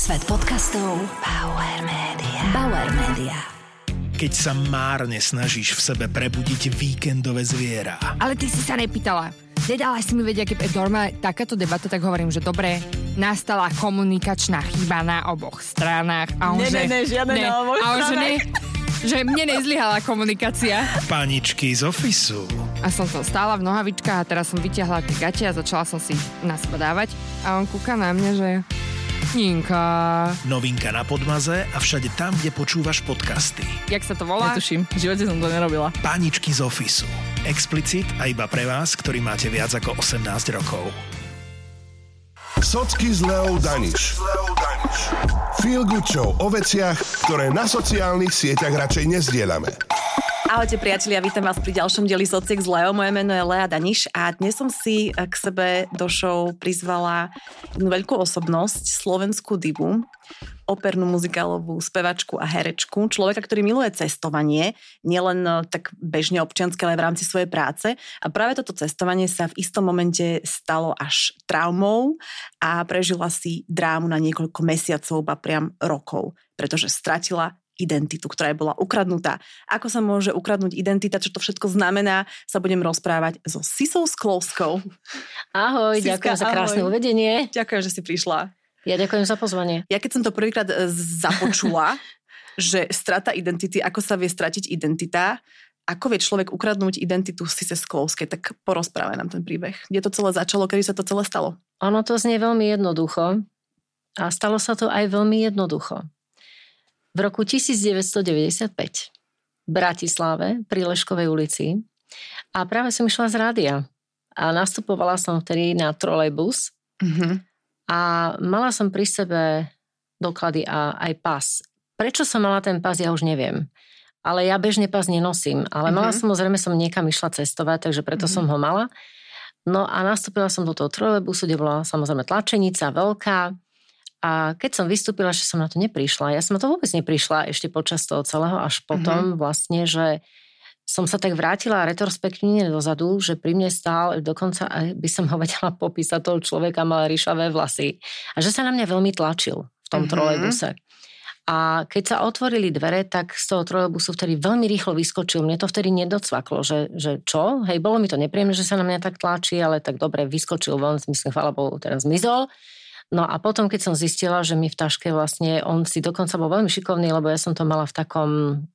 Svet podcastov Bauer Media. Keď sa márne snažíš v sebe prebudiť víkendové zviera. Ale ty si sa nepýtala. Nedala si mi vedieť, keď normálne takáto debata, tak hovorím, že dobre, nastala komunikačná chyba na oboch stranách. A on, žiadne na oboch stranách. Že mne nezlyhala komunikácia. Paničky z ofisu. A som tam stála v nohavičkách a teraz som vyťahla tie gate a začala som si na seba dávať. A on kúka na mňa, že Ninka. Novinka na Podmaze a všade tam, kde počúvaš podcasty. Jak sa to volá? Netuším, v živote som to nerobila. Paničky z ofisu. Explicit a iba pre vás, ktorí máte viac ako 18 rokov. Socky s Leou Daniš. Feel good show o veciach, ktoré na sociálnych sieťach radšej nezdielame. Ahojte priatelia, vítam vás pri ďalšom dieli Sociek s Leou. Moje meno je Lea Daniš a dnes som si k sebe do show prizvala jednu veľkú osobnosť, slovenskú divu, opernú muzikálovú spevačku a herečku, človeka, ktorý miluje cestovanie, nielen tak bežne občianske, ale v rámci svojej práce. A práve toto cestovanie sa v istom momente stalo až traumou a prežila si drámu na niekoľko mesiacov, ba priam rokov, pretože stratila identitu, ktorá bola ukradnutá. Ako sa môže ukradnúť identita, čo to všetko znamená, sa budem rozprávať so Sisou Sklovskou. Ahoj, Siska, ďakujem za krásne uvedenie. Ďakujem, že si prišla. Ja ďakujem za pozvanie. Ja keď som to prvýkrát započula, že strata identity, ako sa vie stratiť identita, ako vie človek ukradnúť identitu Sise Sklovskej, tak porozprávaj nám ten príbeh. Kde to celé začalo, kedy sa to celé stalo? Ono to znie veľmi jednoducho a stalo sa to aj veľmi jednoducho. V roku 1995 v Bratislave pri Leškovej ulici a práve som išla z rádia a nastupovala som vtedy na trolejbus a mala som pri sebe doklady a aj pas. Prečo som mala ten pas, ja už neviem. Ale ja bežne pas nenosím, ale mala samozrejme som niekam išla cestovať, takže preto som ho mala. No a nastúpila som do toho trolejbusu, kde bola samozrejme tlačenica veľká. A keď som vystúpila, že som na to neprišla, ja som na to vôbec neprišla ešte počas toho celého, až potom vlastne, že som sa tak vrátila retrospektívne dozadu, že pri mne stál, dokonca by som ho vedela popísať, toho človeka mal ríšavé vlasy. A že sa na mňa veľmi tlačil v tom trolejbuse. A keď sa otvorili dvere, tak z toho trolejbusu vtedy veľmi rýchlo vyskočil. Mne to vtedy nedocvaklo, že čo? Hej, bolo mi to nepríjemné, že sa na mňa tak tlačí, ale tak dobre, vyskočil von, myslím, chvála Bohu, teraz zmizol. No a potom, keď som zistila, že mi v taške vlastne, on si dokonca bol veľmi šikovný, lebo ja som to mala v takom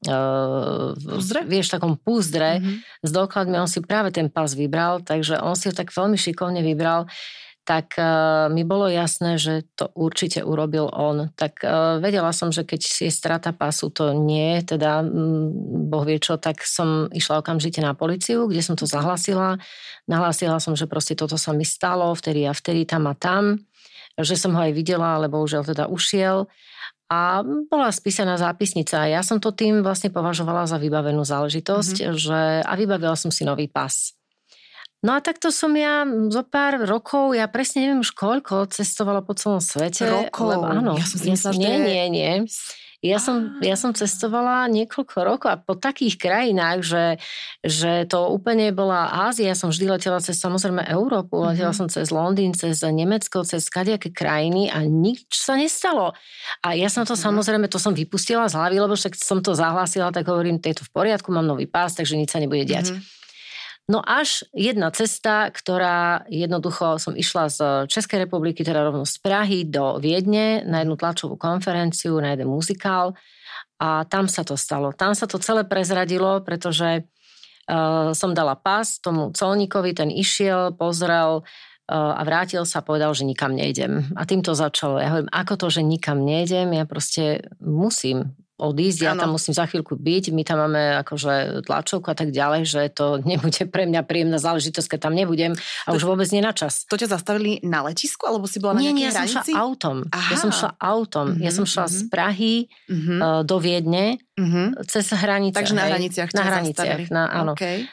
takom púzdre s dokladmi, on si práve ten pas vybral, takže on si ho tak veľmi šikovne vybral, tak mi bolo jasné, že to určite urobil on. Tak vedela som, že keď je strata pasu, to nie, teda Boh vie čo, tak som išla okamžite na políciu, kde som to zahlasila. Nahlásila som, že proste toto sa mi stalo, vtedy a vtedy, tam a tam, že som ho aj videla, ale bohužiaľ teda ušiel. A bola spísaná zápisnica. Ja som to tým vlastne považovala za vybavenú záležitosť, a vybavila som si nový pas. No a takto som ja zo pár rokov, ja presne neviem už koľko, cestovala po celom svete. Rokov? Lebo, áno. Ja som si myslela, že... Nie. Ja som cestovala niekoľko rokov a po takých krajinách, že to úplne bola Ázia. Ja som vždy letela cez samozrejme Európu, letela som cez Londýn, cez Nemecko, cez kadejaké krajiny a nič sa nestalo. A ja som to samozrejme, to som vypustila z hlavy, lebo však som to zahlásila, tak hovorím, to je to v poriadku, mám nový pás, takže nič sa nebude diať. No až jedna cesta, ktorá jednoducho som išla z Českej republiky, teda rovno z Prahy do Viedne na jednu tlačovú konferenciu, na jeden muzikál a tam sa to stalo. Tam sa to celé prezradilo, pretože som dala pás tomu colníkovi, ten išiel, pozrel a vrátil sa a povedal, že nikam nejdem. A tým to začalo. Ja hovorím, ako to, že nikam nejdem? Ja proste musím odísť, ja tam musím za chvíľku byť, my tam máme akože tlačovku a tak ďalej, že to nebude pre mňa príjemná záležitosť, keď tam nebudem a už vôbec nie na čas. To ťa zastavili na letisku, alebo si bola na nejakej hranici? Nie, ja som šla autom. Ja som šla z Prahy do Viedne cez hranice. Takže na hraniciach ťa zastavili. Áno. Okay.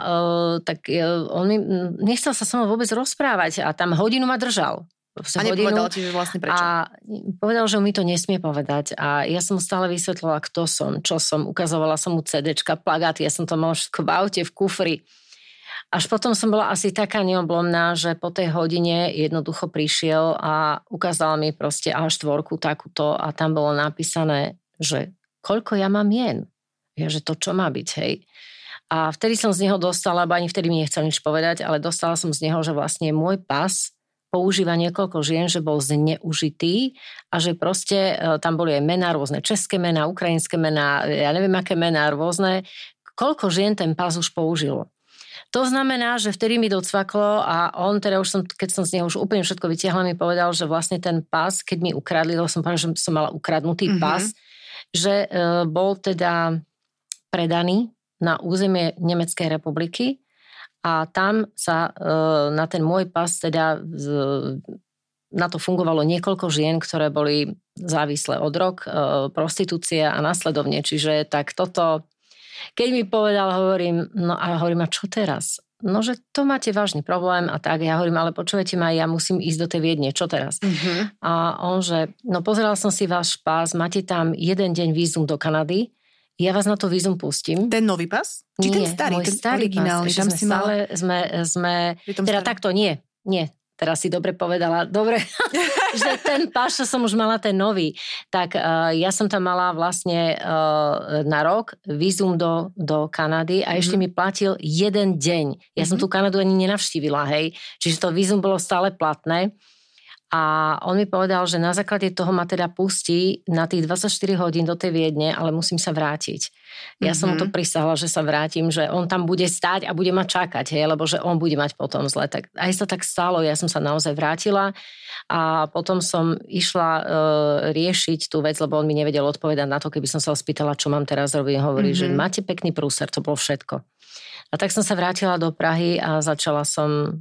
On mi nechcel sa so mnou vôbec rozprávať a tam hodinu ma držal. A nepovedal ti, že vlastne prečo? A povedal, že mi to nesmie povedať. A ja som mu stále vysvetlila, kto som, čo som. Ukazovala som mu CDčka, plagáty, ja som to mala všetko v aute, v kufri. Až potom som bola asi taká neoblomná, že po tej hodine jednoducho prišiel a ukázal mi proste A4 takúto a tam bolo napísané, že koľko ja mám mien. Ja, že to čo má byť, hej. A vtedy som z neho dostala, lebo ani vtedy mi nechcel nič povedať, ale dostala som z neho, že vlastne môj pas používa niekoľko žien, že bol zneužitý a že proste tam boli aj mená, rôzne české mená, ukrajinské mená, ja neviem aké mená, rôzne. Koľko žien ten pas už použilo. To znamená, že vtedy mi docvaklo a on teda keď som z neho už úplne všetko vytiahla, mi povedal, že vlastne ten pas, keď mi ukradli, lebo som povedala, že som mala ukradnutý pas, že bol teda predaný na územie Nemeckej republiky a tam sa na ten môj pas teda na to fungovalo niekoľko žien, ktoré boli závislé od drog, prostitúcia a následovne. Čiže tak toto... Keď mi povedal, hovorím, a čo teraz? No, že to máte vážny problém a tak. Ja hovorím, ale počúvajte ma, ja musím ísť do tej Viedne, čo teraz? A on, že pozeral som si váš pás, máte tam 1 deň vízum do Kanady, ja vás na to vízum pustím. Ten nový pás? Či nie, ten starý, môj ten starý originálny? Pás, sme teda takto, nie. Teraz si dobre povedala, dobre, že ten pás, čo som už mala, ten nový, tak ja som tam mala vlastne na rok vízum do Kanady a ešte mi platil 1 deň. Ja som tú Kanadu ani nenavštívila, hej. Čiže to vízum bolo stále platné. A on mi povedal, že na základe toho ma teda pustí na tých 24 hodín do tej Viedne, ale musím sa vrátiť. Ja som mu to prisahla, že sa vrátim, že on tam bude stáť a bude ma čakať, hej, lebo že on bude mať potom zle. Tak aj sa tak stalo, ja som sa naozaj vrátila a potom som išla riešiť tú vec, lebo on mi nevedel odpovedať na to, keby som sa ho spýtala, čo mám teraz robiť. Hovorí, že máte pekný prúser, to bolo všetko. A tak som sa vrátila do Prahy a začala som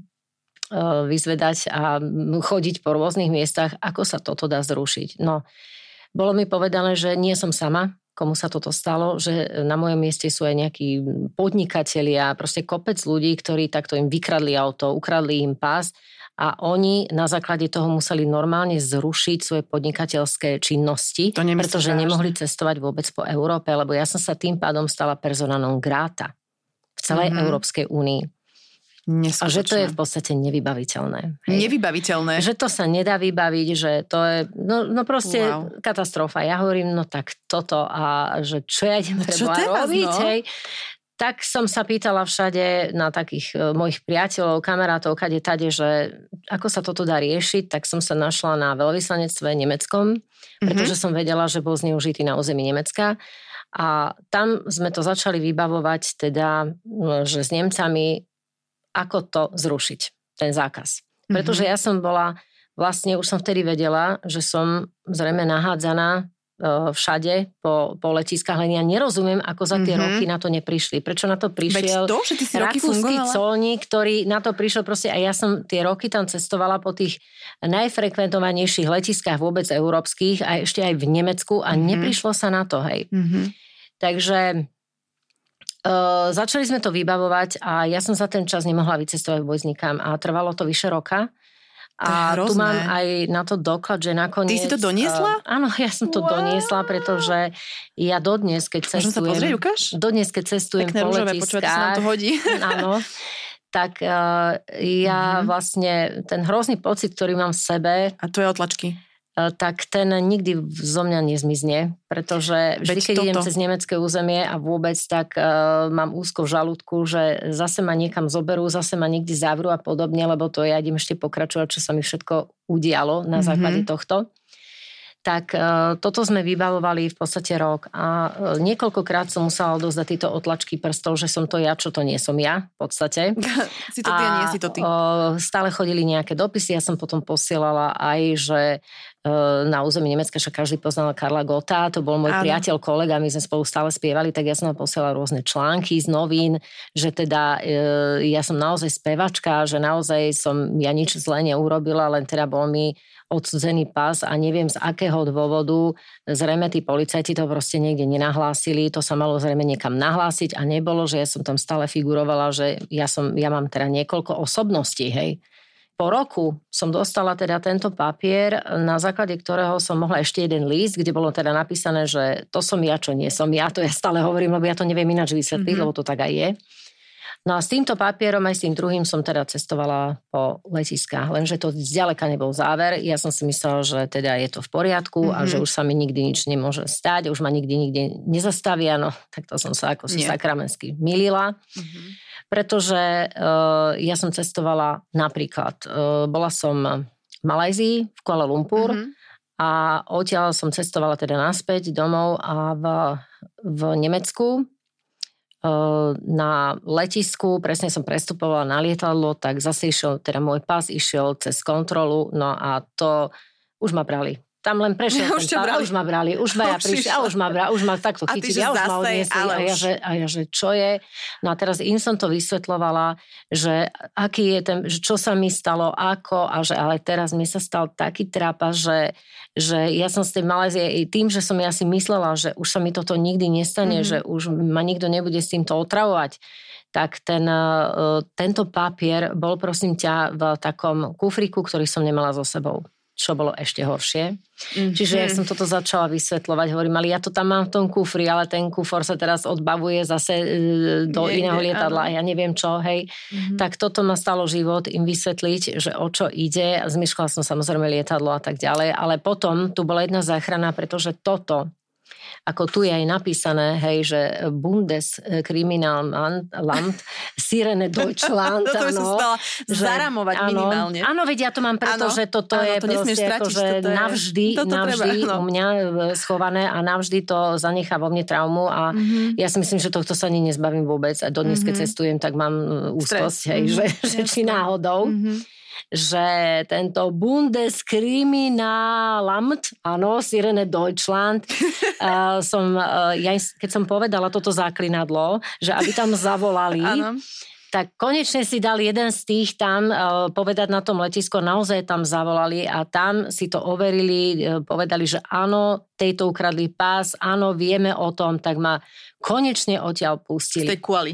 vyzvedať a chodiť po rôznych miestach, ako sa toto dá zrušiť. No, bolo mi povedané, že nie som sama, komu sa toto stalo, že na mojom mieste sú aj nejakí podnikatelia, proste kopec ľudí, ktorí takto im vykradli auto, ukradli im pás a oni na základe toho museli normálne zrušiť svoje podnikateľské činnosti, pretože nemohli cestovať vôbec po Európe, lebo ja som sa tým pádom stala persona non grata v celej Európskej únii. A že to je v podstate nevybaviteľné. Hej. Nevybaviteľné? Že to sa nedá vybaviť, že to je proste katastrofa. Ja hovorím, tak toto a že čo ja idem robiť, hej. Tak som sa pýtala všade na takých mojich priateľov, kamarátov, kade tade, že ako sa toto dá riešiť, tak som sa našla na veľvyslanectve nemeckom, pretože som vedela, že bol zneužitý na území Nemecka. A tam sme to začali vybavovať teda, že s Nemcami ako to zrušiť, ten zákaz. Pretože ja som bola, vlastne už som vtedy vedela, že som zrejme nahádzaná všade po letiskách, len ja nerozumiem, ako za tie roky na to neprišli. Prečo na to prišiel rakúsky colník, ktorý na to prišiel proste a ja som tie roky tam cestovala po tých najfrekventovanejších letiskách vôbec európskych a ešte aj v Nemecku a neprišlo sa na to, hej. Takže začali sme to vybavovať a ja som za ten čas nemohla vycestovať vôbec nikam a trvalo to vyše roka. A tu mám aj na to doklad, že nakoniec... Ty si to doniesla? Áno, ja som to doniesla, pretože ja dodnes, keď cestujem... Môžem sa pozrieť, ukáž? Dodnes, keď cestujem po letiskách... Počúvať, sa nám to hodí. Áno. Tak ja vlastne ten hrozný pocit, ktorý mám v sebe... A tvoje otlačky? Tak ten nikdy zo mňa nezmizne, pretože vždy, keď idem cez nemecké územie a vôbec, tak mám úzko v žalúdku, že zase ma niekam zoberú, zase ma niekde zavrú a podobne, lebo to ja idem ešte pokračovať, čo sa mi všetko udialo na základe tohto. Tak toto sme vybavovali v podstate rok a niekoľkokrát som musela odozdať tieto otlačky prstov, že som to ja, čo to nie som ja v podstate. Si to ty a nie si to ty. Stále chodili nejaké dopisy, ja som potom posielala aj, že na území Nemecka, však každý poznal Karla Gotta, to bol môj priateľ, kolega, my sme spolu stále spievali, tak ja som vám posielala rôzne články z novín, že teda ja som naozaj spevačka, že naozaj som ja nič zle neurobila, len teda bol mi odsudzený pás a neviem z akého dôvodu, zrejme tí policajti to proste niekde nenahlásili, to sa malo zrejme niekam nahlásiť a nebolo, že ja som tam stále figurovala, že ja mám teda niekoľko osobností, hej. Po roku som dostala teda tento papier, na základe ktorého som mohla ešte jeden list, kde bolo teda napísané, že to som ja, čo nie som ja, to ja stále hovorím, lebo ja to neviem ináč vysvetliť, lebo to tak aj je. No a s týmto papierom aj s tým druhým som teda cestovala po letiskách, lenže to zďaleka nebol záver. Ja som si myslela, že teda je to v poriadku a že už sa mi nikdy nič nemôže stať, už ma nikdy nezastavia, no tak to som sa ako si sakramensky mýlila. Pretože ja som cestovala napríklad, bola som v Malajzii, v Kuala Lumpur a odtiaľ som cestovala teda naspäť domov a v Nemecku na letisku, presne som prestupovala na lietadlo, tak zase išiel, teda môj pas išiel cez kontrolu, no a to už ma brali. Tam len prešiel ten pás, už ma brali, už ma prišli, a už ma takto chytili, a už ma odniesli, a ja, že čo je? No a teraz im som to vysvetľovala, že aký je ten, že čo sa mi stalo, ako, a že ale teraz mi sa stal taký trápas, že ja som z tej Malajzie i tým, že som ja si myslela, že už sa mi toto nikdy nestane, že už ma nikto nebude s týmto otravovať, tak tento papier bol prosím ťa v takom kufriku, ktorý som nemala so sebou. Čo bolo ešte horšie. Čiže ja som toto začala vysvetľovať, hovorím, ale ja to tam mám v tom kufri, ale ten kufor sa teraz odbavuje zase do iného lietadla a ja neviem čo, hej. Tak toto ma stalo život im vysvetliť, že o čo ide. Zmeškala som samozrejme lietadlo a tak ďalej, ale potom tu bola jedna záchrana, pretože toto, ako tu je aj napísané, hej, že Bundeskriminalamt, Sirene Deutschland. To by som stala zaramovať minimálne. Áno, veď ja to mám preto, že toto je proste akože navždy u mňa schované a navždy to zanechá vo mne traumu a ja si myslím, že tohto sa ani nezbavím vôbec a dodnes, keď cestujem, tak mám úzkosť, hej, že či náhodou. Že tento Bundeskriminalamt, áno, Sirene Deutschland, keď som povedala toto záklinadlo, že aby tam zavolali, tak konečne si dal jeden z tých tam povedať na tom letisku, naozaj tam zavolali a tam si to overili, povedali, že áno, tejto ukradli pás, áno, vieme o tom, tak ma konečne odtiaľ pustili. Z tej Kuali.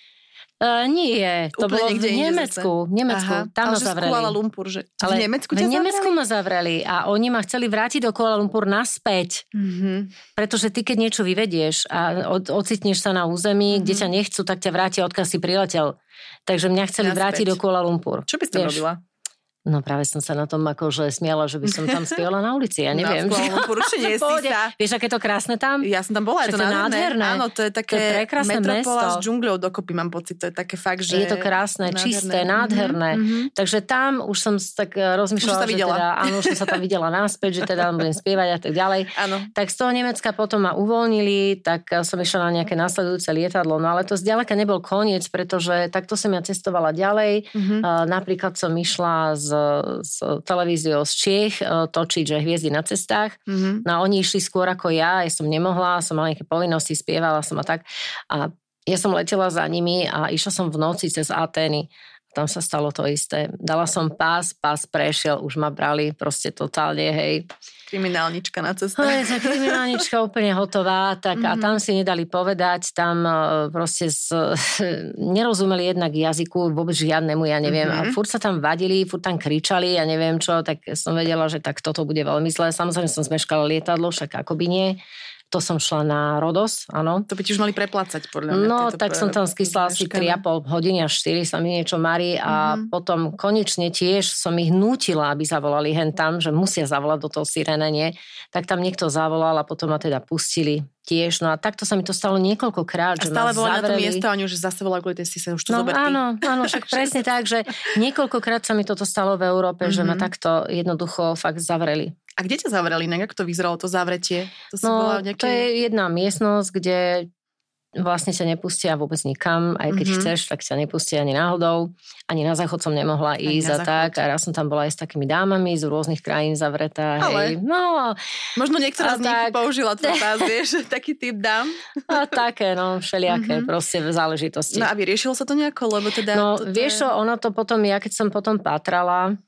Nie, to bolo v Nemecku. Tam ma zavreli. Kuala Lumpur, že ale v Nemecku ťa zavreli? V Nemecku ma zavreli a oni ma chceli vrátiť do Kuala Lumpur naspäť. Pretože ty, keď niečo vyvedieš a ocitneš sa na území, kde ťa nechcú, tak ťa vrátia, odkiaľ si priletel. Takže mňa chceli vrátiť do Kuala Lumpur. Čo by ste robila? No práve som sa na tom akože smiala, že by som tam spievala na ulici, ja neviem. No, určite si sa. Vieš, aké to krásne tam? Ja som tam bola, je to nádherné. Áno, to je také metropola s džungľou dokopy, mám pocit. To je také fakt, že... Je to krásne, nádherné. Čisté, nádherné. Takže tam už som tak rozmýšľala, že teda, áno, už som sa tam videla naspäť, že teda budem spievať a tak ďalej. Áno. Tak z toho Nemecka potom ma uvoľnili, tak som išla na nejaké nasledujúce lietadlo, no ale to zďaleka nebol koniec, pretože takto som ja cestovala ďalej. Napríklad som išla s televíziou z Čiech točiť, že Hviezdy na cestách. No a oni išli skôr ako ja som nemohla, som mala nejaké povinnosti, spievala som a tak. A ja som letela za nimi a išla som v noci cez Atény. Tam sa stalo to isté. Dala som pás prešiel, už ma brali proste totálne, hej. Kriminálnička na ceste. Kriminálnička úplne hotová, tak a tam si nedali povedať, tam proste nerozumeli jednak jazyku, vôbec žiadnemu, ja neviem. A furt sa tam vadili, furt tam kričali, ja neviem čo, tak som vedela, že tak toto bude veľmi zlé. Samozrejme som zmeškala lietadlo, však akoby nie. To som šla na Rodos, áno. To by ti už mali preplácať, podľa mňa. No, tak som tam skysla asi 3,5 hodiny až 4 sa mi niečo marí a potom konečne tiež som ich nútila, aby zavolali hen tam, že musia zavolať do toho Sirene, nie? Tak tam niekto zavolal a potom ma teda pustili tiež. No a takto sa mi to stalo niekoľkokrát, že ma zavreli. A stále bola na to miesto, oni už zase volali kvôli tej si sa už to zobertí. Áno, však presne tak, že niekoľkokrát sa mi toto stalo v Európe, že ma takto jednoducho fakt zavreli. A kde ťa zavreli? Ako to vyzeralo, to zavretie? To je jedna miestnosť, kde vlastne ťa nepustia vôbec nikam, aj keď chceš, tak ťa nepustia ani náhodou. Ani na záchod som nemohla ísť a tak. A raz som tam bola aj s takými dámami z rôznych krajín zavretá. Ale hej. No, možno niektorá z nich použila tvoj pás, vieš, taký typ dám. A také, no, všelijaké proste záležitosti. No a vyriešilo sa to nejako? Lebo teda no, vieš čo, ono to potom, ja keď som potom pátrala,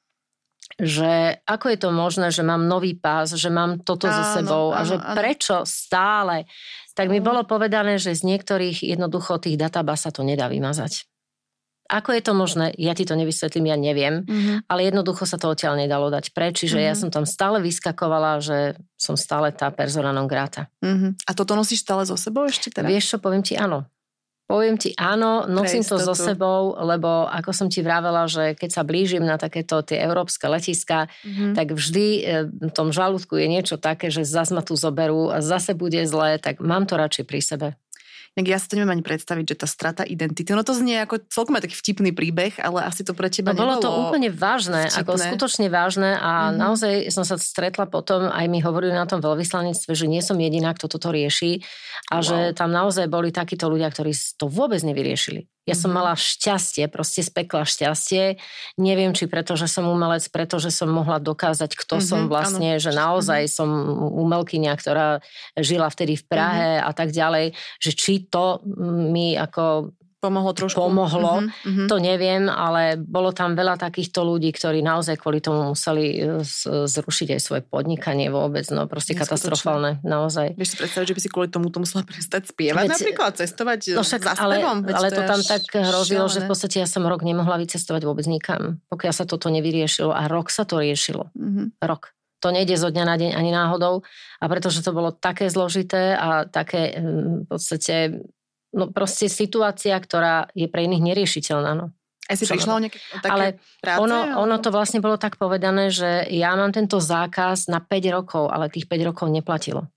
že ako je to možné, že mám nový pás, že mám toto so sebou a že prečo stále, tak mi bolo povedané, že z niektorých jednoducho tých databáz sa to nedá vymazať. Ako je to možné? Ja ti to nevysvetlím, ja neviem, ale jednoducho sa to odtiaľ nedalo dať preč, čiže ja som tam stále vyskakovala, že som stále tá persona non grata. A toto nosíš stále so sebou ešte teda? Vieš čo, poviem ti áno. Poviem ti áno, nosím to so sebou, lebo ako som ti vravela, že keď sa blížim na takéto tie európske letiská, tak vždy v tom žalúdku je niečo také, že zase ma tu zoberú a zase bude zlé, tak mám to radšej pri sebe. Ja si to neviem ani predstaviť, že tá strata identity. Ono to znie ako celkom taký vtipný príbeh, ale asi to pre teba nebolo. Bolo to úplne vážne, ako skutočne vážne a naozaj som sa stretla potom, aj mi hovorili na tom veľvyslanectve, že nie som jediná, kto toto rieši a že tam naozaj boli takíto ľudia, ktorí to vôbec nevyriešili. Ja som mala šťastie, proste z pekla šťastie. Neviem, či preto, že som umelec, pretože som mohla dokázať, kto som vlastne, že naozaj som umelkyňa, ktorá žila vtedy v Prahe a tak ďalej, že či to mi ako pomohlo trošku. To neviem, ale bolo tam veľa takýchto ľudí, ktorí naozaj kvôli tomu museli zrušiť aj svoje podnikanie vôbec, no proste katastrofálne, naozaj. Vieš si predstaviť, že by si kvôli tomu musela prestať spievať napríklad, cestovať za spevom? Ale to tam tak hrozilo, že v podstate ja som rok nemohla vycestovať vôbec nikam, pokiaľ sa toto nevyriešilo a rok sa to riešilo. Rok. To nejde zo dňa na deň ani náhodou a pretože to bolo také zložité a také v podstate no proste situácia, ktorá je pre iných neriešiteľná. No. A si prišla o nejaké také ale práce? Ono to vlastne bolo tak povedané, že ja mám tento zákaz na 5 rokov, ale tých 5 rokov neplatilo.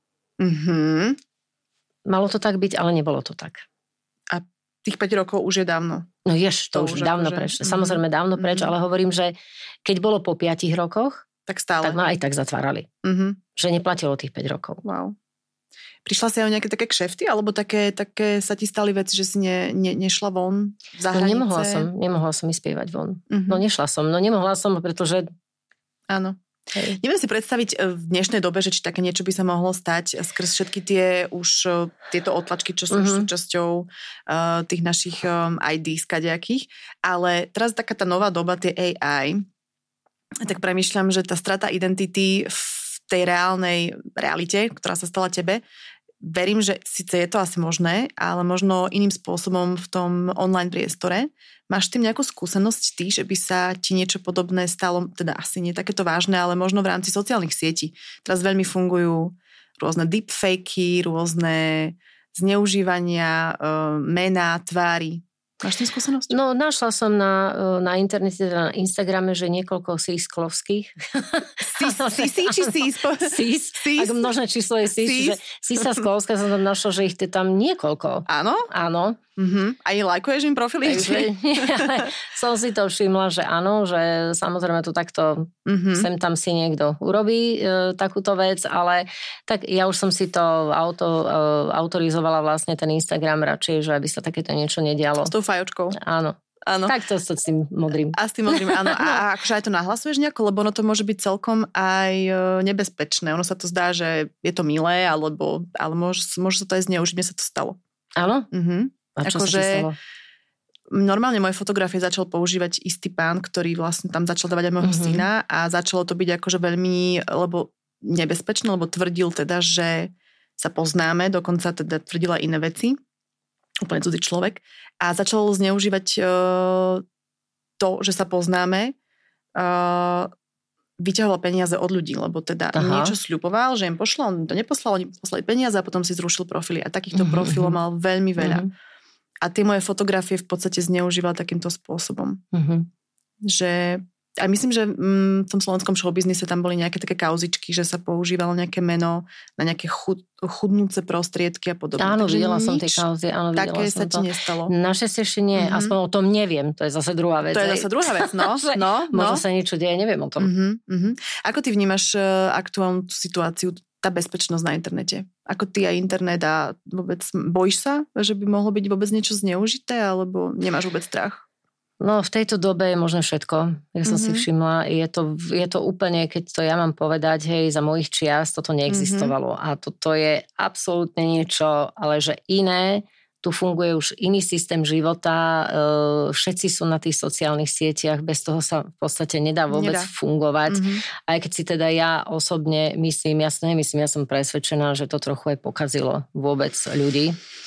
Malo to tak byť, ale nebolo to tak. A tých 5 rokov už je dávno? No to už dávno preč. Samozrejme dávno preč, ale hovorím, že keď bolo po 5 rokoch, tak stále. Tak ma aj tak zatvárali. Že neplatilo tých 5 rokov. Wow. Prišla si aj o nejaké také kšefty, alebo také sa ti stali veci, že si nešla von za hranice? No nemohla som ísť spievať von. No nešla som, nemohla som, pretože... Áno. Hej. Neviem si predstaviť v dnešnej dobe, že či také niečo by sa mohlo stať skrz všetky tie už tieto otlačky, čo sú už súčasťou tých našich ID skadejakých, ale teraz taká tá nová doba, tie AI, tak premýšľam, že tá strata identity v tej realite, ktorá sa stala tebe, verím, že síce je to asi možné, ale možno iným spôsobom v tom online priestore. Máš tým nejakú skúsenosť ty, že by sa ti niečo podobné stalo, teda asi nie takéto vážne, ale možno v rámci sociálnych sietí. Teraz veľmi fungujú rôzne deepfakey, rôzne zneužívania, mená, tvári. Máš tým skúsenosť? No, našla som na internete, na Instagrame, že niekoľko sísklovských. Sisi či sís? Sís. Ak množné číslo je sís. Že Sisa Sklovská som tam našla, že ich je tam niekoľko. Áno? Áno. A lajkuješ im profily? Som si to všimla, že áno, že samozrejme to takto sem tam si niekto urobí takúto vec, ale tak ja už som si to autorizovala vlastne ten Instagram radšej, že aby sa takéto niečo nedialo. S tou fajočkou? Áno. Tak to s tým modrým. A s tým modrým, áno. A akože aj to nahlasuješ nejako, lebo ono to môže byť celkom aj nebezpečné. Ono sa to zdá, že je to milé, ale môže sa to aj zneužiť. Mne sa to stalo. Áno? A čo sa ti stalo? Normálne moje fotografie začal používať istý pán, ktorý vlastne tam začal dávať aj môjho syna a začalo to byť akože veľmi nebezpečné, lebo tvrdil teda, že sa poznáme, dokonca teda tvrdila iné veci, úplne cudzí človek a začal zneužívať to, že sa poznáme, vyťahoval peniaze od ľudí, lebo teda niečo sľuboval, že im pošlo, on to neposlal, oni poslali peniaze a potom si zrušil profily a takýchto profilov mal veľmi veľa. A tie moje fotografie v podstate zneužíval takýmto spôsobom. Že, a myslím, že v tom slovenskom showbiznise tam boli nejaké také kauzičky, že sa používalo nejaké meno na nejaké chudnúce prostriedky a podobne. Áno, videla som tie kauzy. Áno, také sa ti nestalo. Našťastie ešte nie. Aspoň o tom neviem. To je zase druhá vec. To je zase druhá vec, no. Možno sa niečo deje, neviem o tom. Ako ty vnímaš aktuálnu situáciu, tá bezpečnosť na internete? Ako ty aj internet a vôbec bojíš sa, že by mohlo byť vôbec niečo zneužité, alebo nemáš vôbec strach? No v tejto dobe je možno všetko. Ja som si všimla, je to úplne, keď to ja mám povedať, hej, za mojich čias toto neexistovalo. A toto je absolútne niečo, ale že iné. Tu funguje už iný systém života, všetci sú na tých sociálnych sieťach, bez toho sa v podstate nedá vôbec fungovať. Aj keď si teda ja osobne myslím, ja som presvedčená, že to trochu aj pokazilo vôbec ľudí.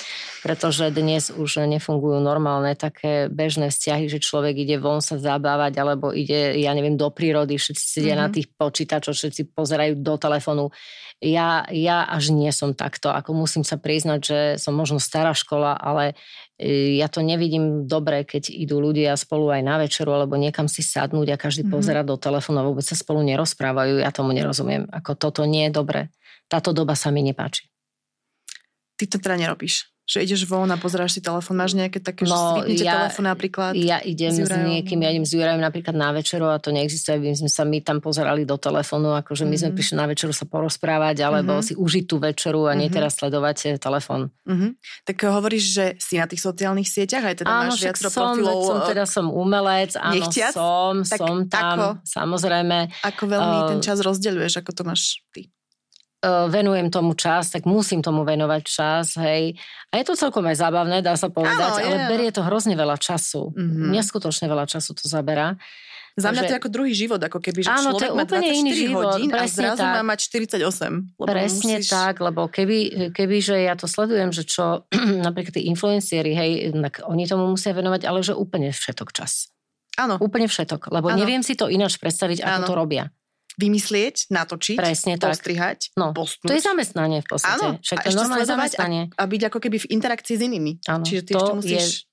pretože dnes už nefungujú normálne také bežné vzťahy, že človek ide von sa zabávať, alebo ide, ja neviem, do prírody, všetci sedia na tých počítačoch, všetci pozerajú do telefónu. Ja až nie som takto, ako musím sa priznať, že som možno stará škola, ale ja to nevidím dobre, keď idú ľudia spolu aj na večeru, alebo niekam si sadnúť a každý pozerá do telefónu a vôbec sa spolu nerozprávajú. Ja tomu nerozumiem. Ako toto nie je dobre. Táto doba sa mi nepáči. Ty to teda nerobíš? Že ideš von a pozeráš si telefón, máš nejaké také, že svitnite telefón napríklad? Ja idem s niekým, ja idem s Jurajom napríklad na večeru a to neexistuje, aby sme sa my tam pozerali do telefónu, akože my sme prišli na večeru sa porozprávať, alebo si užiť tú večeru a nie teraz sledovať telefón. Tak hovoríš, že si na tých sociálnych sieťach, aj teda máš viacero profilov. Som umelec, áno, nechtiac? som tam, samozrejme. Ako veľmi ten čas rozdeľuješ, ako to máš ty? Venujem tomu čas, tak musím tomu venovať čas, hej. A je to celkom aj zábavné, dá sa povedať, ale berie to hrozne veľa času. Neskutočne veľa času to zaberá. Za mňa to je ako druhý život, ako keby, že človek má 24 hodín a zrazu má mať 48. Presne tak, lebo keby, že ja to sledujem, že čo napríklad tí influencieri, hej, tak oni tomu musia venovať, ale že úplne všetok čas. Áno. Úplne všetok, lebo neviem si to ináč predstaviť, ako to robia. Vymyslieť, natočiť, postrihať, postnúť. To je zamestnanie v podstate. Áno, však a ešte sledovať a byť ako keby v interakcii s inými. Áno, čiže ty ešte musíš...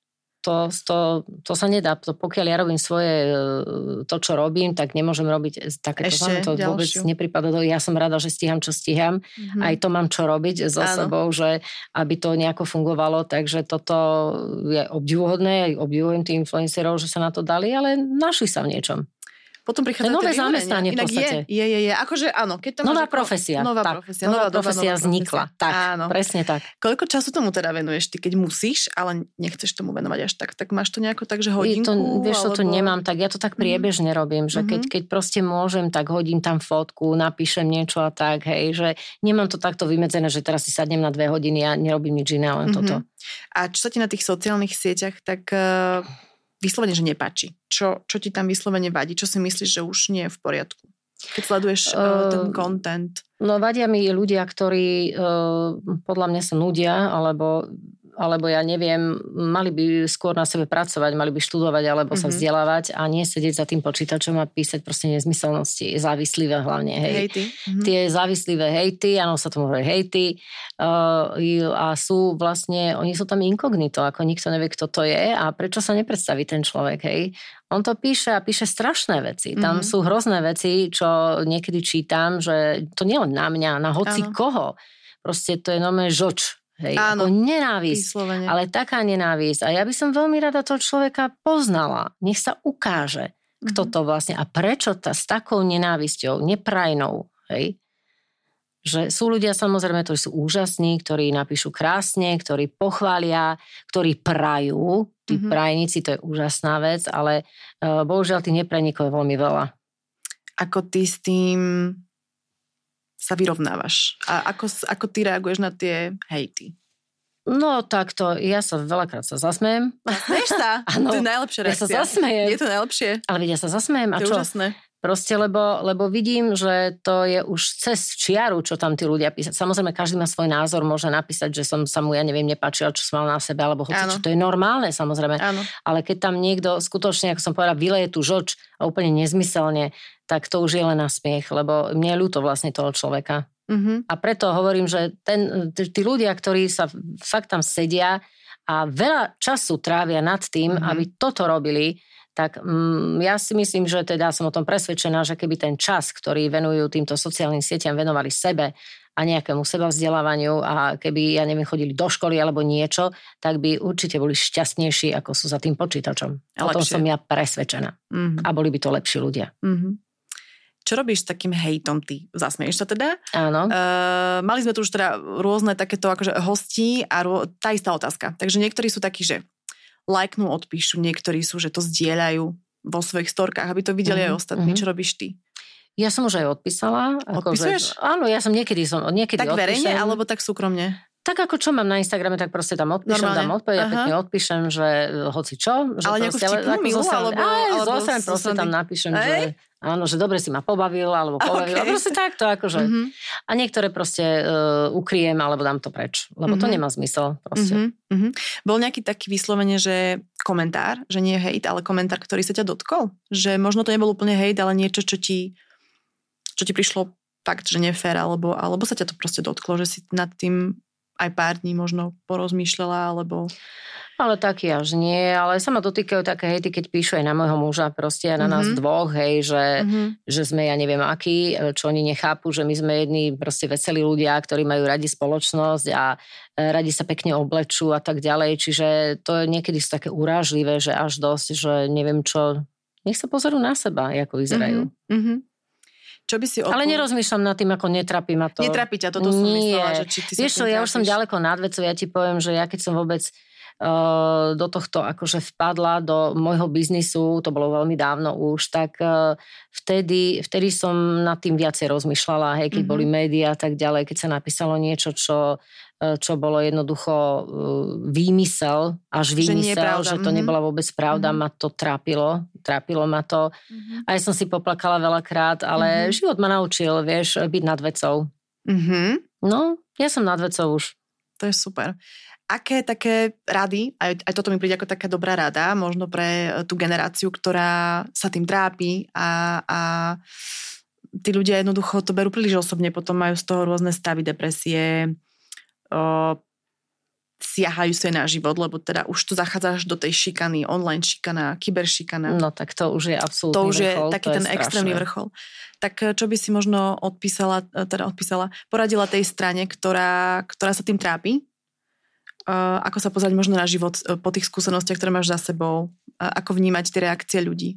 To sa nedá. Pokiaľ ja robím to, čo robím, tak nemôžem robiť takéto. To vôbec nepripadá. Ja som rada, že stíham, čo stíham. Aj to mám čo robiť so sebou, že aby to nejako fungovalo. Takže toto je obdivuhodné. Obdivujem tých influencerov, že sa na to dali, ale našli sa v niečom. Potom prichádza nové zamestnanie v podstate. Je. Akože áno. Keď nová profesia. Nová profesia vznikla. Tak, áno. Presne tak. Koľko času tomu teda venuješ ty, keď musíš, ale nechceš tomu venovať až tak? Tak máš to nejako tak, že hodinku? Vieš, to nemám tak. Ja to tak priebežne robím, že keď proste môžem, tak hodím tam fotku, napíšem niečo a tak, hej, že nemám to takto vymedzené, že teraz si sadnem na 2 hodiny a nerobím nič iné, len toto. A čo sa ti na tých sociálnych sieťach tak... vyslovene, že nepáči. Čo ti tam vyslovene vadí? Čo si myslíš, že už nie je v poriadku? Keď sleduješ ten content. No vadia mi ľudia, ktorí podľa mňa sa nudia, alebo ja neviem, mali by skôr na sebe pracovať, mali by študovať alebo sa vzdelávať a nie sedieť za tým počítačom a písať proste nezmyselnosti. Závislivé hlavne, hej. Hejty. Tie závislivé hejty, áno, sa tomu hovorí hejty a sú vlastne, oni sú tam inkognito, ako nikto nevie, kto to je a prečo sa nepredstaví ten človek, hej. On to píše a píše strašné veci. Tam sú hrozné veci, čo niekedy čítam, že to nie len na mňa, na hoci koho. Proste to je normálne žoč. Hej, ako nenávisť, ale taká nenávisť. A ja by som veľmi rada toho človeka poznala. Nech sa ukáže, kto to vlastne a prečo s takou nenávisťou, neprajnou, hej. Že sú ľudia samozrejme, ktorí sú úžasní, ktorí napíšu krásne, ktorí pochvália, ktorí prajú. Tí prajníci, to je úžasná vec, ale bohužiaľ tých neprajníkov je veľmi veľa. Ako ty s tým sa vyrovnávaš? A ako ty reaguješ na tie hejty? No takto, ja sa veľakrát zasmejem. Zasmeješ sa? Áno. To je najlepšia reakcia. Ja sa zasmejem. Je to najlepšie. Ale ja sa zasmejem. A to je čo? Úžasné. Proste, lebo vidím, že to je už cez čiaru, čo tam tí ľudia písať. Samozrejme, každý má svoj názor, môže napísať, že som sa mu, ja neviem, nepáčila, čo som mal na sebe, alebo hoci, čo to je normálne, samozrejme. Áno. Ale keď tam niekto skutočne, ako som povedala, vyleje tú žoč a úplne nezmyselne, tak to už je len na smiech, lebo mne je ľúto vlastne toho človeka. A preto hovorím, že tí ľudia, ktorí sa fakt tam sedia a veľa času trávia nad tým, aby toto robili, tak ja si myslím, že teda som o tom presvedčená, že keby ten čas, ktorý venujú týmto sociálnym sieťam, venovali sebe a nejakému sebavzdelávaniu a keby, ja neviem, chodili do školy alebo niečo, tak by určite boli šťastnejší, ako sú za tým počítačom. O tom som ja presvedčená. A boli by to lepší ľudia. Čo robíš s takým hejtom ty? Zasmieš sa teda? Áno. Mali sme tu už teda rôzne takéto akože hostí a tá istá otázka. Takže niektorí sú takí, že lajknú, odpíšu, niektorí sú, že to zdieľajú vo svojich storkách, aby to videli aj ostatní. Čo robíš ty? Ja som už aj odpísala. Odpísuješ? Áno, ja som niekedy tak odpíšem. verejne, alebo tak súkromne? Tak ako čo mám na Instagrame, tak proste tam odpíšem, dám odpoveď a pekne odpíšem, že hoci čo. Že ale nejakú vtipnú milú, alebo zosem proste tam napíšem, že áno, že dobre si ma pobavil, alebo pobavil. Okay. A proste takto, akože. A niektoré proste ukryjem, alebo dám to preč. Lebo to nemá zmysel. Proste. Bol nejaký taký vyslovene, že komentár, že nie hejt, ale komentár, ktorý sa ťa dotkol? Že možno to nebol úplne hejt, ale niečo, čo ti prišlo fakt, že nefér, alebo sa ťa to proste dotklo, že si nad tým aj pár dní možno porozmýšľala, alebo... Ale taký až nie, ale sa ma dotýkajú také hejty, keď píšu aj na môjho muža, proste aj na nás dvoch, hej, že sme, ja neviem akí, čo oni nechápu, že my sme jedni proste veselí ľudia, ktorí majú radi spoločnosť a radi sa pekne oblečú a tak ďalej, čiže to niekedy sú také urážlivé, že až dosť, že neviem čo, nech sa pozerú na seba, ako vyzerajú. Čo by si Ale nerozmýšľam nad tým, ako netrapí ma to. Netrapí ťa, toto som myslela, že či ty sa Vieš čo, ja už som ďaleko nad vecou, ja ti poviem, že ja keď som vôbec do tohto akože vpadla do môjho biznisu, to bolo veľmi dávno už, tak vtedy som nad tým viacej rozmýšľala, hej, keď boli médiá a tak ďalej, keď sa napísalo niečo, čo bolo jednoducho výmysel, až výmysel, že to nebola vôbec pravda, ma to trápilo ma to. A ja som si poplakala veľakrát, ale život ma naučil, vieš, byť nad vecou. No, ja som nad vecou už. To je super. Aké také rady, aj toto mi príde ako taká dobrá rada, možno pre tú generáciu, ktorá sa tým trápi a tí ľudia jednoducho to berú príliš osobne, potom majú z toho rôzne stavy, depresie, siahajú sa na život, lebo teda už tu zachádzaš do tej šikany, online šikana, kyberšikana. No tak to už je absolútny vrchol. To už je taký ten extrémny vrchol. Tak čo by si možno poradila tej strane, ktorá sa tým trápi? Ako sa pozrieť možno na život po tých skúsenostiach, ktoré máš za sebou? Ako vnímať tie reakcie ľudí?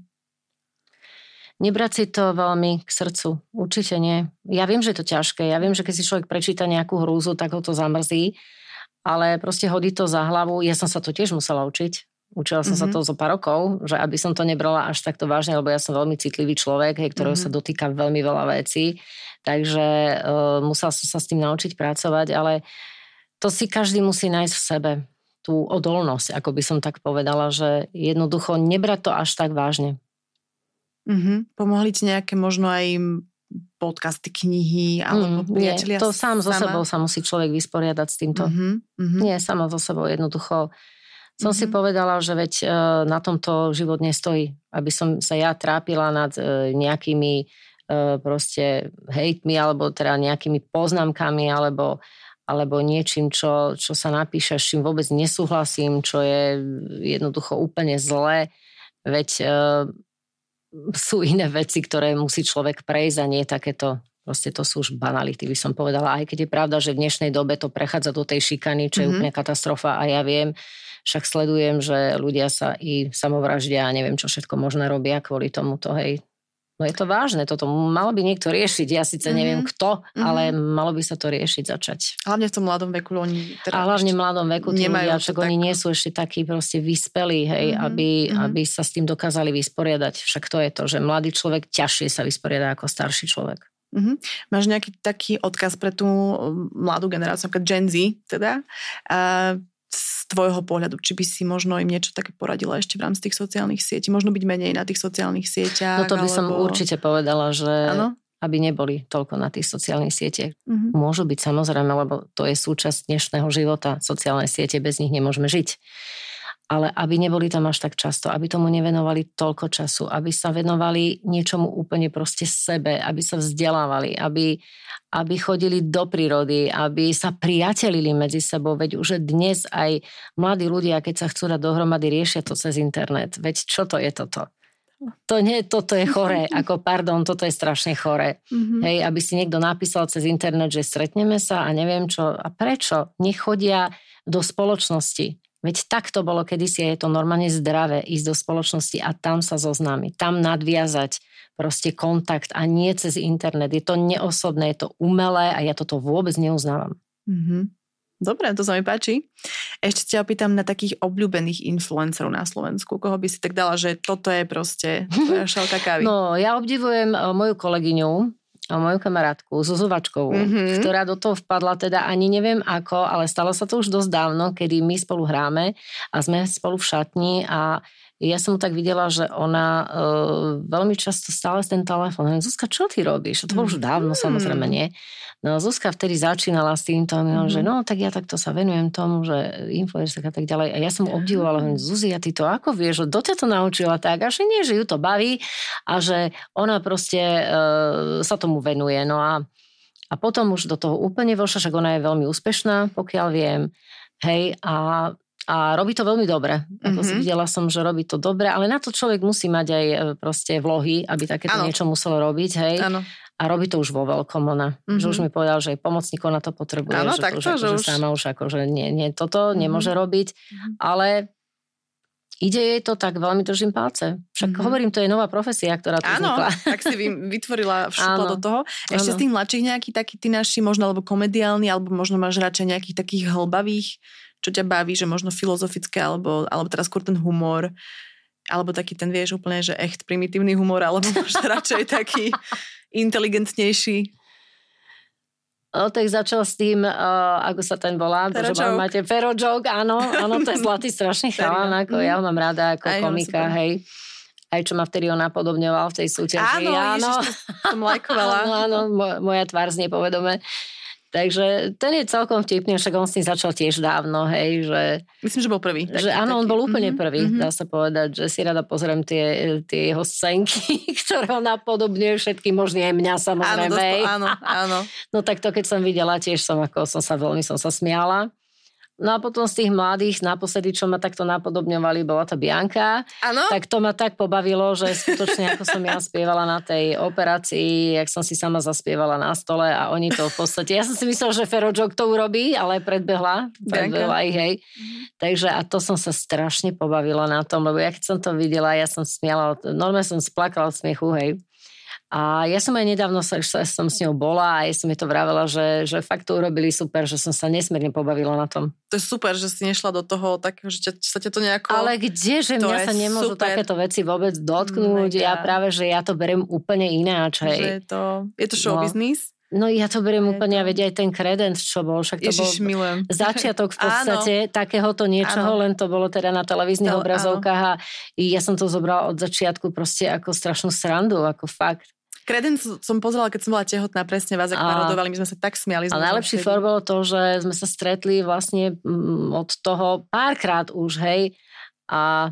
Nebrať si to veľmi k srdcu. Určite nie. Ja viem, že je to ťažké. Ja viem, že keď si človek prečíta nejakú hrúzu, tak ho to zamrzí. Ale proste hodí to za hlavu. Ja som sa to tiež musela učiť. Učila som sa to zo pár rokov, že aby som to nebrala až takto vážne, lebo ja som veľmi citlivý človek, ktorého sa dotýka veľmi veľa vecí. Takže musela som sa s tým naučiť pracovať, ale to si každý musí nájsť v sebe. Tú odolnosť, ako by som tak povedala, že jednoducho nebrať to až tak vážne. Pomohli ti nejaké možno aj podcasty, knihy alebo priatelia? Nie, to sám so sebou sa musí človek vysporiadať s týmto. Nie, sama so sebou jednoducho. Som si povedala, že veď na tomto život nestojí, aby som sa ja trápila nad nejakými proste hejtmi alebo teda nejakými poznámkami alebo niečím, čo sa napíše, s čím vôbec nesúhlasím, čo je jednoducho úplne zlé. Veď sú iné veci, ktoré musí človek prejsť a nie takéto, proste to sú už banality, by som povedala. Aj keď je pravda, že v dnešnej dobe to prechádza do tej šikany, čo je úplne katastrofa a ja viem, však sledujem, že ľudia sa i samovraždia a neviem, čo všetko možno robia kvôli tomuto, hej. No je to vážne, toto malo by niekto riešiť, ja síce neviem kto, ale malo by sa to riešiť začať. Hlavne v tom mladom veku oni teda a hlavne v mladom veku tí ľudia, však oni nie sú ešte takí proste vyspelí, hej, aby sa s tým dokázali vysporiadať. Však to je to, že mladý človek ťažšie sa vysporiada ako starší človek. Máš nejaký taký odkaz pre tú mladú generáciu, napríklad Gen Z, teda, z tvojho pohľadu, či by si možno im niečo také poradila ešte v rámci tých sociálnych sietí, možno byť menej na tých sociálnych sieťach? No to by som určite povedala, že aby neboli toľko na tých sociálnych sieťach. Môžu byť samozrejme, lebo to je súčasť dnešného života. Sociálne siete, bez nich nemôžeme žiť. Ale aby neboli tam až tak často, aby tomu nevenovali toľko času, aby sa venovali niečomu úplne proste sebe, aby sa vzdelávali, aby chodili do prírody, aby sa priatelili medzi sebou, veď už dnes aj mladí ľudia, keď sa chcú dať dohromady, riešia to cez internet. Veď čo to je toto? Toto je choré, toto je strašne choré. Hej, aby si niekto napísal cez internet, že stretneme sa a neviem čo. A prečo? Nechodia do spoločnosti. Veď tak to bolo kedysi a je to normálne zdravé ísť do spoločnosti a tam sa zoznámiť, tam nadviazať proste kontakt a nie cez internet. Je to neosobné, je to umelé a ja toto vôbec neuznávam. Dobre, to sa mi páči. Ešte ťa opýtam na takých obľúbených influencerov na Slovensku. Koho by si tak dala, že toto je proste tvoja šálka kávy? No, ja obdivujem moju kolegyňu moju kamarátku Zuzu Vačkovú, ktorá do toho vpadla teda ani neviem ako, ale stalo sa to už dosť dávno, kedy my spolu hráme a sme spolu v šatni a ja som mu tak videla, že ona veľmi často stále ten telefón. Zuzka, čo ty robíš? A to bolo už dávno, samozrejme nie. No Zuzka vtedy začínala s týmto, že no, tak ja takto sa venujem tomu, že influencer a tak ďalej. A ja som obdivovala, Zuzi, a ty to ako vieš? Kto ťa to naučila tak? A že nie, že ju to baví a že ona proste sa tomu venuje. No a potom už do toho úplne vošla, však ona je veľmi úspešná, pokiaľ viem. Hej, a robí to veľmi dobre. Ako si videla som, že robí to dobre, ale na to človek musí mať aj proste vlohy, aby takéto niečo muselo robiť, hej. Áno. A robí to už vo veľkom ona. Že už mi povedal, že aj pomocníkov na to potrebuje, že to už akože sama už akože nie toto nemôže robiť, ale ide jej to, tak veľmi držím palce. Však hovorím, to je nová profesia, ktorá tu vznikla. Áno, tak si vytvorila všupla do toho. Ešte z tých mladších nejaký taký tí naši, možno alebo komediálni, alebo možno máš radšej nejakých takých hlbavých, čo ťa baví, že možno filozofické, alebo teraz skôr ten humor, alebo taký ten, vieš, úplne, že echt primitívny humor, alebo možno radšej taký inteligentnejší. Tak začal s tým, ako sa ten volá, máte Fero Joke, áno, to je zlatý strašný chalan, ako ja ho mám rada ako komika, hej. Aj čo ma vtedy on napodobňoval v tej súťaži. Áno, Ježiš, som lajkovala. Áno, moja tvár znie povedome. Takže ten je celkom vtipný, však on s tým začal tiež dávno, hej, že... Myslím, že bol prvý. Áno, on bol úplne prvý, dá sa povedať, že si rada pozriem tie jeho scénky, ktoré on napodobňuje všetky, možno aj mňa samozrejme. Áno. No tak to, keď som videla, tiež som sa smiala. No a potom z tých mladých, naposledy, čo ma takto napodobňovali, bola to Bianka. Áno. Tak to ma tak pobavilo, že skutočne, ako som ja spievala na tej operácii, jak som si sama zaspievala na stole a oni to v podstate... Ja som si myslela, že Fero Joke to urobí, ale predbehla ich, hej. Takže a to som sa strašne pobavila na tom, lebo ja keď som to videla, ja som smiala, normálne som splakala od smiechu, hej. A ja som aj nedávno som s ňou bola a ja som mi to vravela, že fakt to urobili super, že som sa nesmierne pobavila na tom. To je super, že si nešla do toho takého, že sa ťa to nejako... Ale kdeže, mňa sa nemôžu takéto veci vôbec dotknúť. Ja práve, že ja to beriem úplne ináč. Hej. Je to show business? No ja to beriem úplne, veď aj ten Credence, čo bol, však to Ježiš, bol milujem. Začiatok v podstate takéhoto niečoho, len to bolo teda na televíznych obrazovkách a ja som to zobrala od začiatku proste ako strašnú srandu, ako fakt. Credence som pozerala, keď som bola tehotná, presne vás, ak parodovali, my sme sa tak smiali. A najlepší for bolo to, že sme sa stretli vlastne od toho párkrát už, hej, a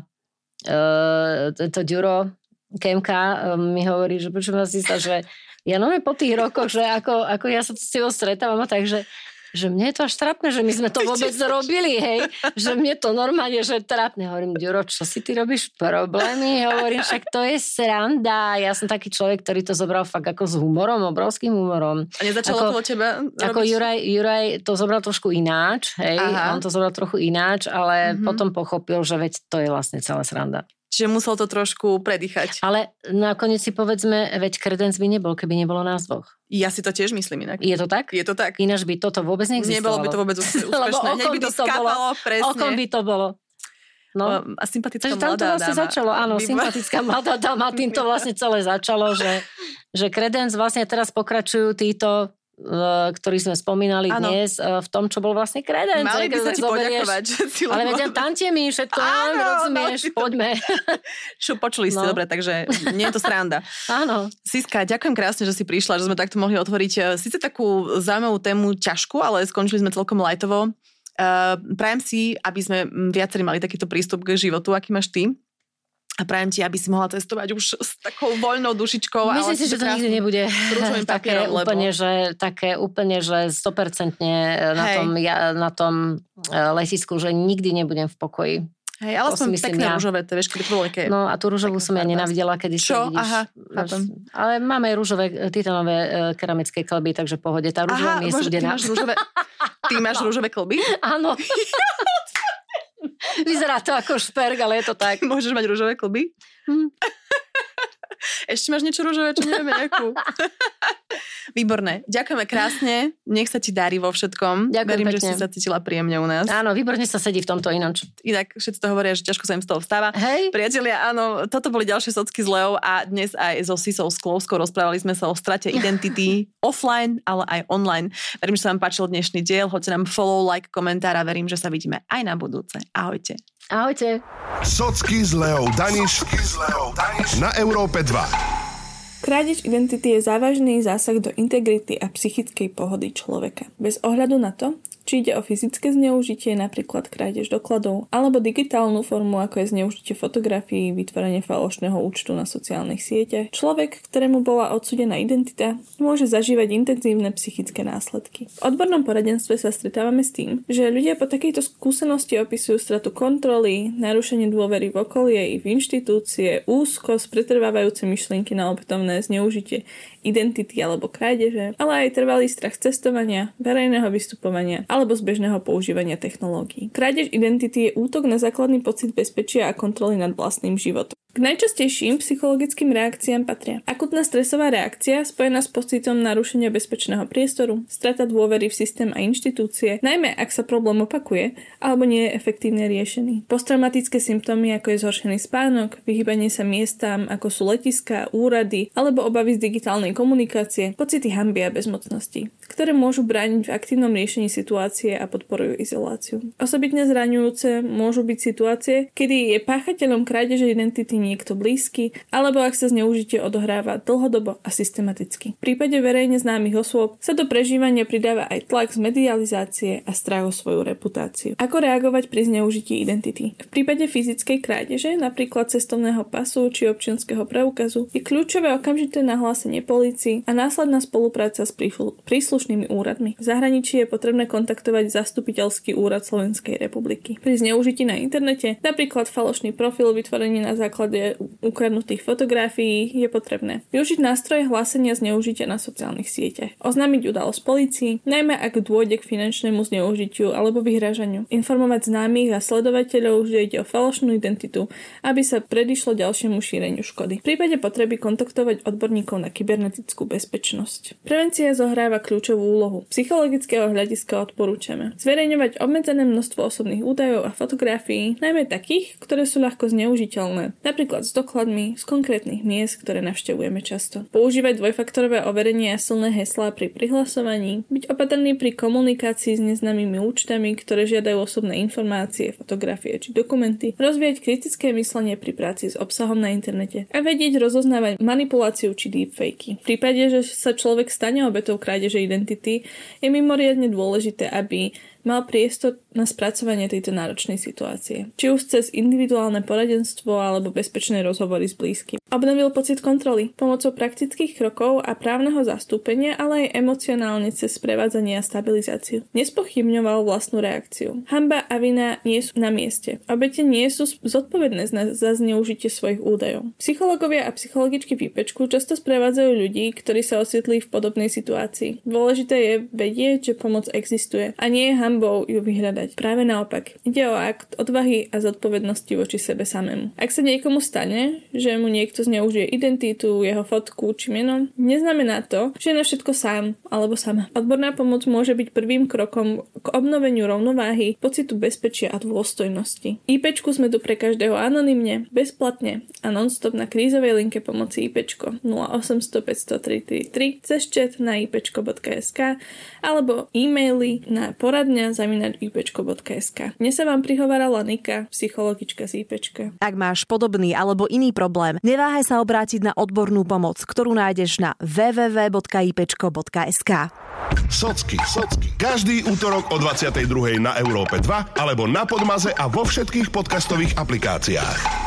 to Ďuro Kemka mi hovorí, že počujem vás sa, že ja po tých rokoch, že ako ja sa s tebou stretávam a tak, že mne je to až trápne, že my sme to vôbec robili, hej. Že mne to normálne, že trápne. Hovorím, Ďuro, čo si ty robíš problémy? Hovorím, však to je sranda. Ja som taký človek, ktorý to zobral fakt ako s humorom, obrovským humorom. A nezačalo to od teba robiť? Ako Juraj to zobral trošku ináč, hej. On to zobral trochu ináč, ale potom pochopil, že veď to je vlastne celá sranda. Čiže musel to trošku predýchať. Ale nakoniec si povedzme, veď Credence by nebol, keby nebolo nás dvoch. Ja si to tiež myslím inak. Je to tak? Je to tak. Ináč by toto vôbec neexistovalo. Nebolo by to vôbec úspešné. Hneď by to skápalo, presne. Okom by to bolo. No. A sympatická mladá dáma. Takže tam to vlastne začalo, áno, sympatická mladá dáma, tým to vlastne celé začalo, že Credence vlastne teraz pokračujú títo, ktorí sme spomínali dnes, v tom, čo bol vlastne Credence. Mali by sa ti poďakovať. Ale veď tantie mi všetko, rozumieš, poďme. Počuli ste, dobre, takže nie je to sranda. Áno. Siska, ďakujem krásne, že si prišla, že sme takto mohli otvoriť síce takú zaujímavú tému, ťažkú, ale skončili sme celkom lightovo. Prajem si, aby sme viacerí mali takýto prístup k životu, aký máš ty. A prajem ti, aby si mohla testovať už s takou voľnou dušičkou. Myslím si, že to nikdy nebude také úplne, že 100% na tom letisku, že nikdy nebudem v pokoji. Hej, ale som pekné rúžové, to vieš, keby to bolo nejaké... No a tú rúžovú som ja nenavidela, kedy čo? Aha, chápem. Ale máme aj rúžové, titanové keramické klby, takže pohode. Tá rúžová mi je súdená. Ty máš rúžové klby? Áno. Vyzerá to ako šperk, ale je to tak. Môžeš mať rúžové klby? Ešte máš niečo rúžové, čo nevieme nejakú? Výborné. Ďakujeme krásne. Nech sa ti darí vo všetkom. Ďakujem Verím, pekne. že si sa cítila príjemne u nás. Áno, výborne sa sedí v tomto ináč. Inak všetci to hovoria, že ťažko sa im z toho vstáva. Hej. Priatelia, áno, toto boli ďalšie socky s Leou a dnes aj so Sisou Sklovskou rozprávali sme sa o strate identity offline, ale aj online. Verím, že sa vám páčil dnešný diel. Hoďte nám follow, like, komentár a verím, že sa vidíme aj na budúce. Ahojte. Ahojte. Socky s Leou Daniš na Európe 2. Krádež identity je závažný zásah do integrity a psychickej pohody človeka. Bez ohľadu na to, či ide o fyzické zneužitie, napríklad krádež dokladov, alebo digitálnu formu, ako je zneužitie fotografií, vytvorenie falošného účtu na sociálnych sieťach, človek, ktorému bola odsúdená identita, môže zažívať intenzívne psychické následky. V odbornom poradenstve sa stretávame s tým, že ľudia po takejto skúsenosti opisujú stratu kontroly, narušenie dôvery v okolie i v inštitúcie, úzkosť, pretrvávajúce myšlienky na opätovné zneužitie identity alebo krádeže, ale aj trvalý strach z cestovania, verejného vystupovania alebo z bežného používania technológií. Krádež identity je útok na základný pocit bezpečia a kontroly nad vlastným životom. K najčastejším psychologickým reakciám patria akutná stresová reakcia spojená s pocitom narušenia bezpečného priestoru, strata dôvery v systém a inštitúcie, najmä ak sa problém opakuje alebo nie je efektívne riešený. Posttraumatické symptómy ako je zhoršený spánok, vyhýbanie sa miestam ako sú letiská, úrady alebo obavy z digitálnej komunikácie, pocity hanby a bezmocnosti, ktoré môžu brániť v aktívnom riešení situácie a podporujú izoláciu. Osobitne zraňujúce môžu byť situácie, kedy je páchateľom krádeže identity niekto blízky, alebo ak sa zneužitie odohráva dlhodobo a systematicky. V prípade verejne známych osôb sa do prežívania pridáva aj tlak z medializácie a strach o svoju reputáciu. Ako reagovať pri zneužití identity? V prípade fyzickej krádeže, napríklad cestovného pasu či občianskeho preukazu, je kľúčové okamžité nahlásenie polícii a následná spolupráca s príslušnými úradmi. V zahraničí je potrebné kontaktovať zastupiteľský úrad Slovenskej republiky. Pri zneužití na internete, napríklad falošný profil vytvorený na základe ukradnutých fotografií, je potrebné využiť nástroje hlásenia zneužitia na sociálnych sieťach, oznámiť udalosť polícii, najmä ak dôjde k finančnému zneužitiu alebo vyhrážaniu, informovať známych a sledovateľov, že ide o falošnú identitu, aby sa predišlo ďalšiemu šíreniu škody. V prípade potreby kontaktovať odborníkov na kybernetickú bezpečnosť. Prevencia zohráva kľúčovú úlohu. Z psychologického hľadiska odporúčame zverejňovať obmedzené množstvo osobných údajov a fotografií, najmä takých, ktoré sú ľahko zneužiteľné, napríklad s dokladmi z konkrétnych miest, ktoré navštevujeme často. Používať dvojfaktorové overenie a silné heslá pri prihlasovaní, byť opatrný pri komunikácii s neznámymi účtami, ktoré žiadajú osobné informácie, fotografie či dokumenty, rozvíjať kritické myslenie pri práci s obsahom na internete a vedieť rozoznávať manipuláciu či deepfakey. V prípade, že sa človek stane obetou krádeže identity, je mimoriadne dôležité, aby mal priestor na spracovanie tejto náročnej situácie. Či už cez individuálne poradenstvo alebo bezpečné rozhovory s blízkym. Obnovil pocit kontroly pomocou praktických krokov a právneho zastúpenia, ale aj emocionálne cez sprevádzanie a stabilizáciu. Nespochybňoval vlastnú reakciu. Hanba a vina nie sú na mieste. Obete nie sú zodpovedné za zneužitie svojich údajov. Psychológovia a psychologičky v IPčku často sprevádzajú ľudí, ktorí sa ocitli v podobnej situácii. Dôležité je vedieť, že pomoc existuje a nie je hanbou ju vyhľadať. Práve naopak. Ide o akt odvahy a zodpovednosti voči sebe samému. Ak sa niekomu stane, že mu niekto zneužije identitu, jeho fotku či meno, neznamená to, že je na všetko sám alebo sama. Odborná pomoc môže byť prvým krokom k obnoveniu rovnováhy, pocitu bezpečia a dôstojnosti. IPčku sme tu pre každého anonymne, bezplatne a non-stop na krízovej linke pomoci IPčko 0800 500 333 cez chat na ipčko.sk alebo e-maily na poradňa@ipčko.sk. Dnes sa vám prihovárala Nika, psychologička z IPčka. Ak máš podobný alebo iný problém, neváhaj sa obrátiť na odbornú pomoc, ktorú nájdeš na www.ipčko.sk. Socky. Každý útorok o 22:00 na Európe 2 alebo na Podmaze a vo všetkých podcastových aplikáciách.